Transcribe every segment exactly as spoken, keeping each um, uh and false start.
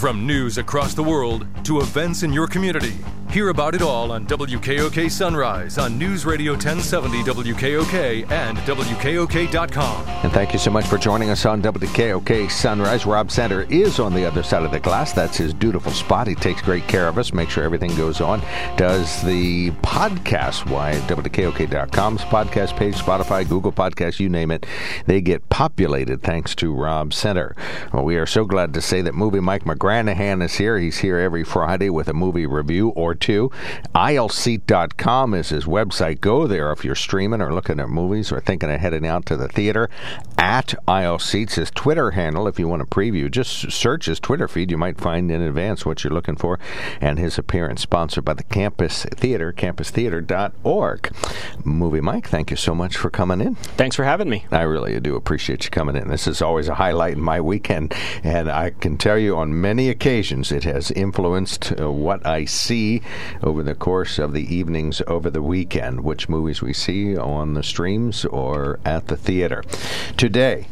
From news across the world to events in your community, hear about it all on W K O K Sunrise on News Radio ten seventy W K O K and W K O K dot com. And thank you so much for joining us on W K O K Sunrise. Rob Center is on the other side of the glass. That's his dutiful spot. He takes great care of us, makes sure everything goes on. Does the podcast, why W K O K dot com's podcast page, Spotify, Google Podcasts, you name it. They get populated thanks to Rob Center. Well, we are so glad to say that Movie Mike McGranahan is here. He's here every Friday with a movie review or two. aisle seat dot com is his website. Go there if you're streaming or looking at movies or thinking of heading out to the theater. At Aisle Seats, his Twitter handle, if you want to preview. Just search his Twitter feed. You might find in advance what you're looking for. And his appearance sponsored by the Campus Theater, campus theater dot org. Movie Mike, thank you so much for coming in. Thanks for having me. I really do appreciate you coming in. This is always a highlight in my weekend, and I can tell you on many occasions it has influenced uh, what I see over the course of the evenings over the weekend, which movies we see on the streams or at the theater. Today,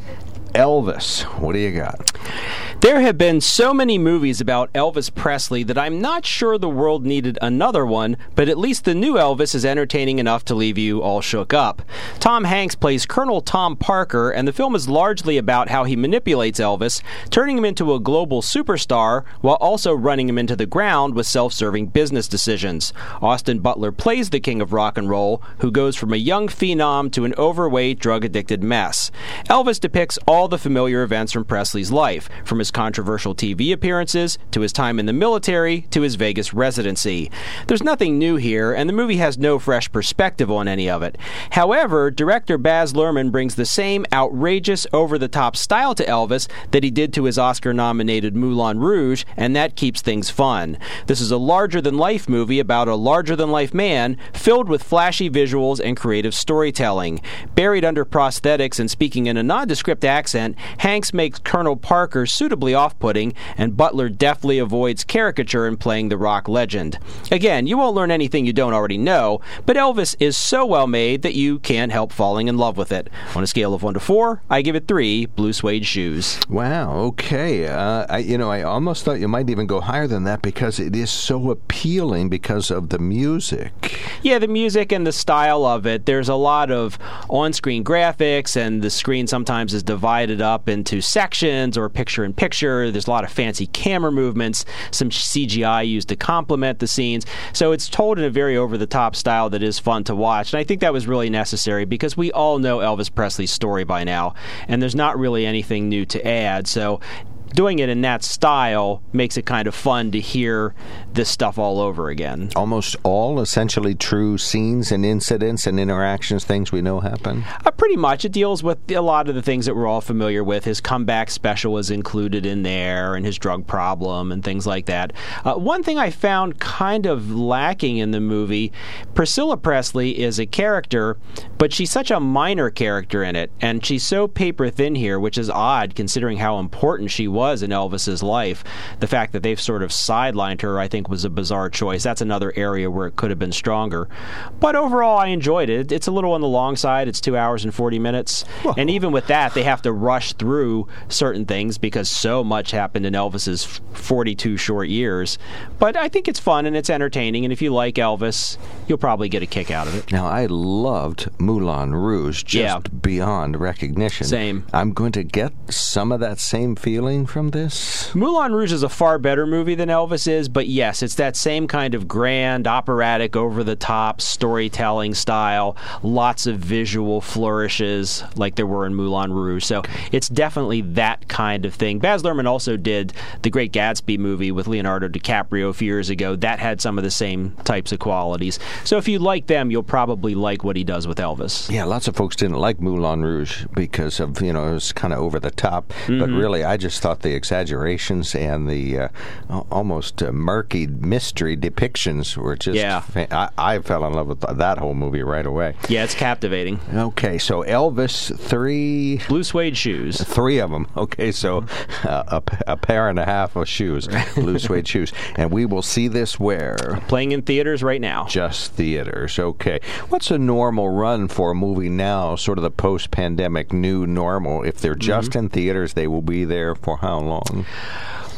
Elvis. What do you got? There have been so many movies about Elvis Presley that I'm not sure the world needed another one, but at least the new Elvis is entertaining enough to leave you all shook up. Tom Hanks plays Colonel Tom Parker, and the film is largely about how he manipulates Elvis, turning him into a global superstar while also running him into the ground with self-serving business decisions. Austin Butler plays the king of rock and roll, who goes from a young phenom to an overweight, drug-addicted mess. Elvis depicts all the familiar events from Presley's life, from his controversial T V appearances, to his time in the military, to his Vegas residency. There's nothing new here, and the movie has no fresh perspective on any of it. However, director Baz Luhrmann brings the same outrageous, over-the-top style to Elvis that he did to his Oscar-nominated Moulin Rouge, and that keeps things fun. This is a larger-than-life movie about a larger-than-life man, filled with flashy visuals and creative storytelling. Buried under prosthetics and speaking in a nondescript accent, Hanks makes Colonel Parker suitably off-putting, and Butler deftly avoids caricature in playing the rock legend. Again, you won't learn anything you don't already know, but Elvis is so well made that you can't help falling in love with it. On a scale of one to four, I give it three blue suede shoes. Wow, okay. Uh, I, you know, I almost thought you might even go higher than that because it is so appealing because of the music. Yeah, the music and the style of it. There's a lot of on-screen graphics, and the screen sometimes is divided up into sections or picture-in-picture. There's a lot of fancy camera movements, some C G I used to complement the scenes. So it's told in a very over-the-top style that is fun to watch. And I think that was really necessary because we all know Elvis Presley's story by now, and there's not really anything new to add. So doing it in that style makes it kind of fun to hear this stuff all over again. Almost all essentially true scenes and incidents and interactions, things we know happen? Uh, pretty much. It deals with a lot of the things that we're all familiar with. His comeback special is included in there, and his drug problem and things like that. Uh, one thing I found kind of lacking in the movie, Priscilla Presley is a character, but she's such a minor character in it, and she's so paper thin here, which is odd considering how important she was in Elvis's life. The fact that they've sort of sidelined her, I think, was a bizarre choice. That's another area where it could have been stronger. But overall, I enjoyed it. It's a little on the long side. It's two hours and forty minutes. Whoa. And even with that, they have to rush through certain things because so much happened in Elvis's forty-two short years. But I think it's fun and it's entertaining, and if you like Elvis, you'll probably get a kick out of it. Now, I loved Moulin Rouge just yeah. beyond recognition. Same. I'm going to get some of that same feeling from this? Moulin Rouge is a far better movie than Elvis is, but yes, it's that same kind of grand, operatic, over-the-top storytelling style, lots of visual flourishes like there were in Moulin Rouge. So it's definitely that kind of thing. Baz Luhrmann also did The Great Gatsby movie with Leonardo DiCaprio a few years ago. That had some of the same types of qualities. So if you like them, you'll probably like what he does with Elvis. Yeah, lots of folks didn't like Moulin Rouge because of, you know, it was kind of over the top. Mm-hmm. But really, I just thought the exaggerations and the uh, almost uh, murky mystery depictions were just... Yeah. Fa- I, I fell in love with that whole movie right away. Yeah, it's captivating. Okay, so Elvis, three... Blue suede shoes. Three of them. Okay, so uh, a, a pair and a half of shoes, blue suede shoes. And we will see this where? Playing in theaters right now. Just theaters, okay. What's a normal run for a movie now, sort of the post-pandemic new normal? If they're just mm-hmm. in theaters, they will be there for how long?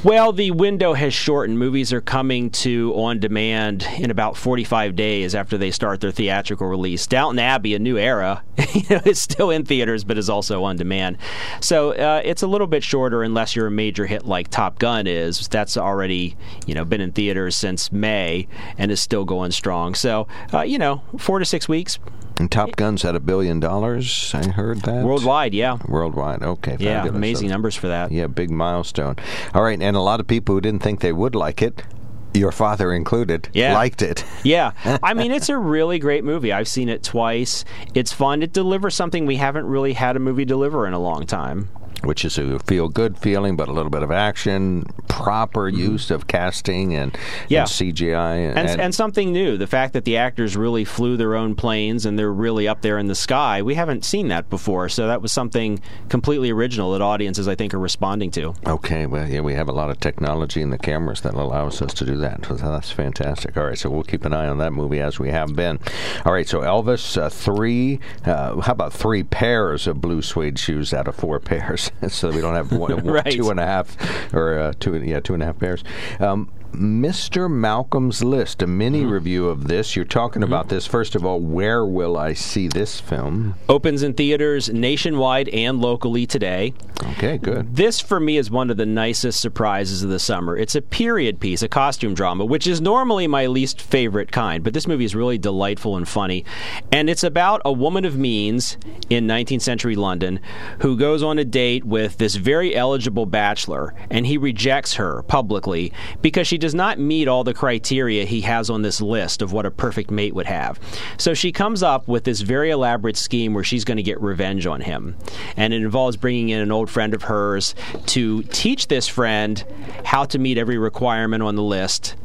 Well, the window has shortened. Movies are coming to on demand in about forty-five days after they start their theatrical release. Downton Abbey, A New Era, you know, is still in theaters but is also on demand. So uh, it's a little bit shorter unless you're a major hit like Top Gun is. That's already, you know, been in theaters since May and is still going strong. So, uh, you know, four to six weeks. And Top Gun's at a billion dollars, I heard that. Worldwide, yeah. Worldwide, okay. Yeah, fabulous. amazing So, numbers for that. Yeah, big milestone. All right, and a lot of people who didn't think they would like it, your father included, yeah. liked it. Yeah. I mean, it's a really great movie. I've seen it twice. It's fun. It delivers something we haven't really had a movie deliver in a long time. Which is a feel-good feeling, but a little bit of action, proper mm-hmm. use of casting and, yeah. and C G I. And, and, and, and something new. The fact that the actors really flew their own planes and they're really up there in the sky. We haven't seen that before, so that was something completely original that audiences, I think, are responding to. Okay, well, yeah, we have a lot of technology in the cameras that allows us to do that. So that's fantastic. All right, so we'll keep an eye on that movie as we have been. All right, so Elvis, uh, three, uh, how about three pairs of blue suede shoes out of four pairs? So we don't have one, right. two and a half, or uh, two, yeah, two and a half pairs. Um, Mister Malcolm's List, a mini mm-hmm. review of this. You're talking mm-hmm. about this. First of all, where will I see this film? Opens in theaters nationwide and locally today. Okay, good. This, for me, is one of the nicest surprises of the summer. It's a period piece, a costume drama, which is normally my least favorite kind, but this movie is really delightful and funny. And it's about a woman of means in nineteenth century London who goes on a date with this very eligible bachelor, and he rejects her publicly because she does not meet all the criteria he has on this list of what a perfect mate would have. So she comes up with this very elaborate scheme where she's going to get revenge on him. And it involves bringing in an old friend of hers to teach this friend how to meet every requirement on the list.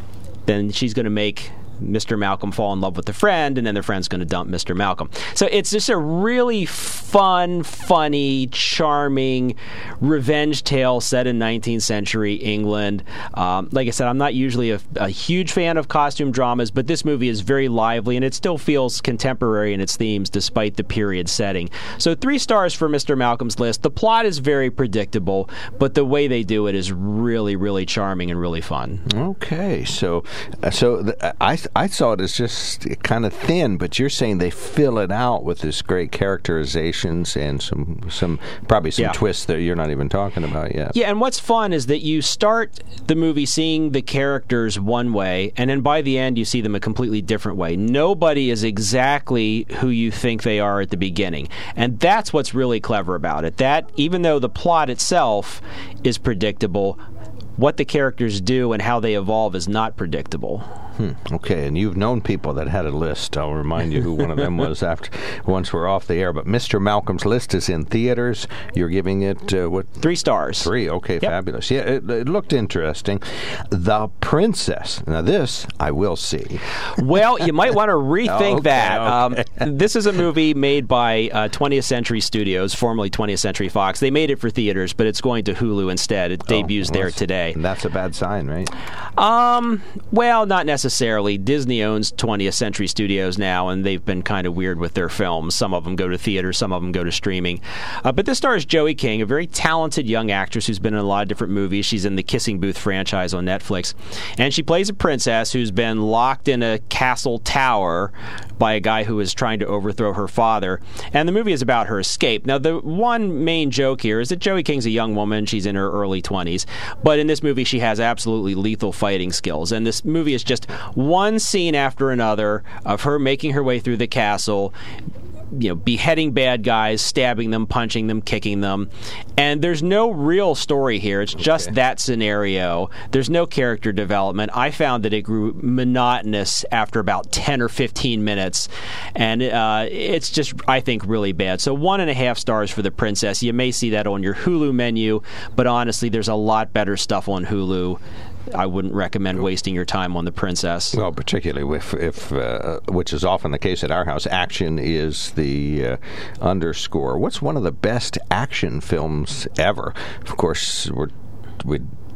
Then she's going to make Mister Malcolm fall in love with the friend, and then the friend's going to dump Mister Malcolm. So it's just a really fun, funny, charming revenge tale set in nineteenth century England. Um, like I said, I'm not usually a, a huge fan of costume dramas, but this movie is very lively, and it still feels contemporary in its themes despite the period setting. So three stars for Mister Malcolm's List. The plot is very predictable, but the way they do it is really, really charming and really fun. Okay, so uh, so the, I I saw it as just kind of thin, but you're saying they fill it out with this great characterizations and some some probably some yeah. twists that you're not even talking about yet. Yeah, and what's fun is that you start the movie seeing the characters one way, and then by the end you see them a completely different way. Nobody is exactly who you think they are at the beginning, and that's what's really clever about it. That even though the plot itself is predictable, what the characters do and how they evolve is not predictable. Hmm. Okay, and you've known people that had a list. I'll remind you who one of them was after once we're off the air. But Mister Malcolm's List is in theaters. You're giving it uh, what? Three stars. Three. Okay, yep. Fabulous. Yeah, it, it looked interesting. The Princess. Now this I will see. Well, you might want to rethink okay, that. Okay. Um, this is a movie made by uh, twentieth Century Studios, formerly twentieth Century Fox. They made it for theaters, but it's going to Hulu instead. It debuts oh, well, there today. And that's a bad sign, right? Um. Well, not necessarily. Disney owns twentieth Century Studios now, and they've been kind of weird with their films. Some of them go to theaters, some of them go to streaming. Uh, but this stars Joey King, a very talented young actress who's been in a lot of different movies. She's in the Kissing Booth franchise on Netflix. And she plays a princess who's been locked in a castle tower by a guy who is trying to overthrow her father. And the movie is about her escape. Now, the one main joke here is that Joey King's a young woman. She's in her early twenties. But in this movie, she has absolutely lethal fighting skills. And this movie is just one scene after another of her making her way through the castle, you know, beheading bad guys, stabbing them, punching them, kicking them. And there's no real story here. It's just okay. that scenario. There's no character development. I found that it grew monotonous after about ten or fifteen minutes. And uh, it's just, I think, really bad. So one and a half stars for The Princess. You may see that on your Hulu menu, but honestly, there's a lot better stuff on Hulu. I wouldn't recommend wasting your time on The Princess. Well, particularly if, if uh, which is often the case at our house, action is the uh, underscore. What's one of the best action films ever? Of course, we're we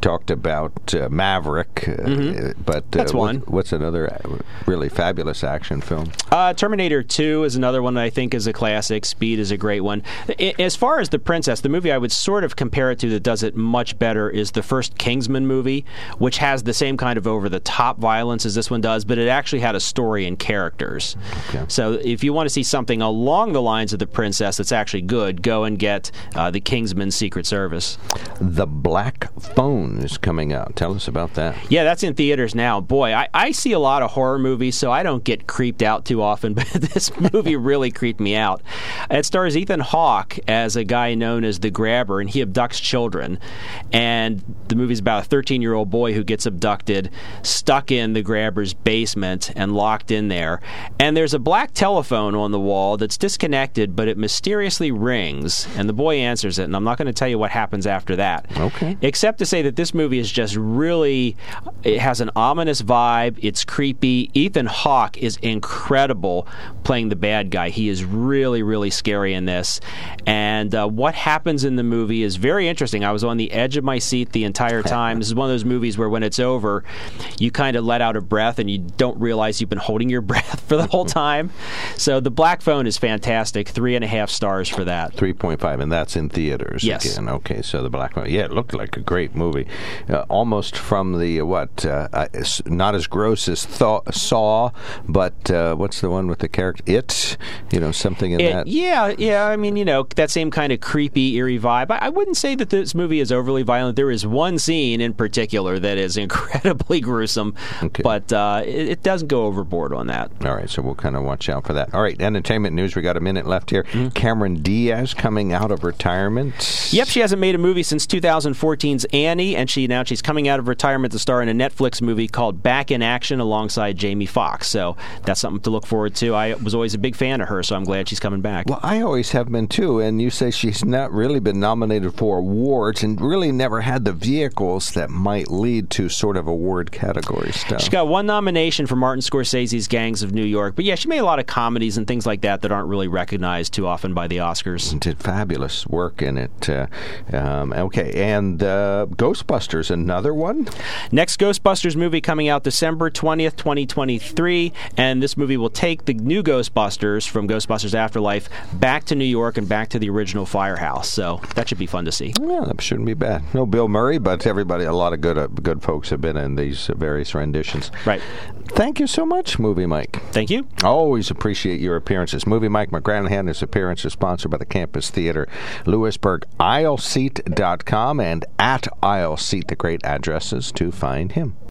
talked about uh, Maverick, uh, mm-hmm. but uh, that's one. What, what's another really fabulous action film? Uh, Terminator two is another one that I think is a classic. Speed is a great one. As far as The Princess, the movie I would sort of compare it to that does it much better is the first Kingsman movie, which has the same kind of over-the-top violence as this one does, but it actually had a story and characters. Okay. So if you want to see something along the lines of The Princess that's actually good, go and get uh, the Kingsman Secret Service. The Black Phone is coming out. Tell us about that. Yeah, that's in theaters now. Boy, I, I see a lot of horror movies, so I don't get creeped out too often, but this movie really creeped me out. It stars Ethan Hawke as a guy known as the Grabber, and he abducts children. And the movie's about a thirteen-year-old boy who gets abducted, stuck in the Grabber's basement, and locked in there. And there's a black telephone on the wall that's disconnected, but it mysteriously rings, and the boy answers it, and I'm not going to tell you what happens after that. Okay. Except to say that this movie is just really, it has an ominous vibe, it's creepy. Ethan Hawke is incredible playing the bad guy. He is really, really scary in this. And uh, what happens in the movie is very interesting. I was on the edge of my seat the entire time. This is one of those movies where when it's over, you kind of let out a breath and you don't realize you've been holding your breath for the whole time. So The Black Phone is fantastic. Three and a half stars for that. three point five, and that's in theaters yes. again. Okay, so The Black Phone. Yeah, it looked like a great movie. Uh, almost from the, uh, what, uh, uh, not as gross as Thaw- Saw, but uh, what's the one with the character? It? You know, something in it, that. Yeah, yeah. I mean, you know, that same kind of creepy, eerie vibe. I, I wouldn't say that this movie is overly violent. There is one scene in particular that is incredibly gruesome, okay. but uh, it, it doesn't go overboard on that. All right, so we'll kind of watch out for that. All right, entertainment news. We got a minute left here. Mm-hmm. Cameron Diaz coming out of retirement. Yep, she hasn't made a movie since two thousand fourteen's Annie, and she now she's coming out of retirement to star in a Netflix movie called Back in Action alongside Jamie Foxx. So that's something to look forward to. I was always a big fan of her, so I'm glad she's coming back. Well, I always have been too, and you say she's not really been nominated for awards and really never had the vehicles that might lead to sort of award category stuff. She got one nomination for Martin Scorsese's Gangs of New York, but yeah, she made a lot of comedies and things like that that aren't really recognized too often by the Oscars. Did fabulous work in it. Uh, um, okay, and uh, Ghostbusters, another one? Next Ghostbusters movie coming out December twentieth, twenty twenty-three, and this movie will take the new Ghostbusters from Ghostbusters Afterlife back to New York and back to the original firehouse. So that should be fun to see. Well, that shouldn't be bad. No Bill Murray, but everybody, a lot of good uh, good folks have been in these uh, various renditions. Right. Thank you so much, Movie Mike. Thank you. Always appreciate your appearances. Movie Mike McGranahan, his appearance is sponsored by the Campus Theater, Lewisburg, aisle seat dot com, and at aisle seat, the great addresses to find him.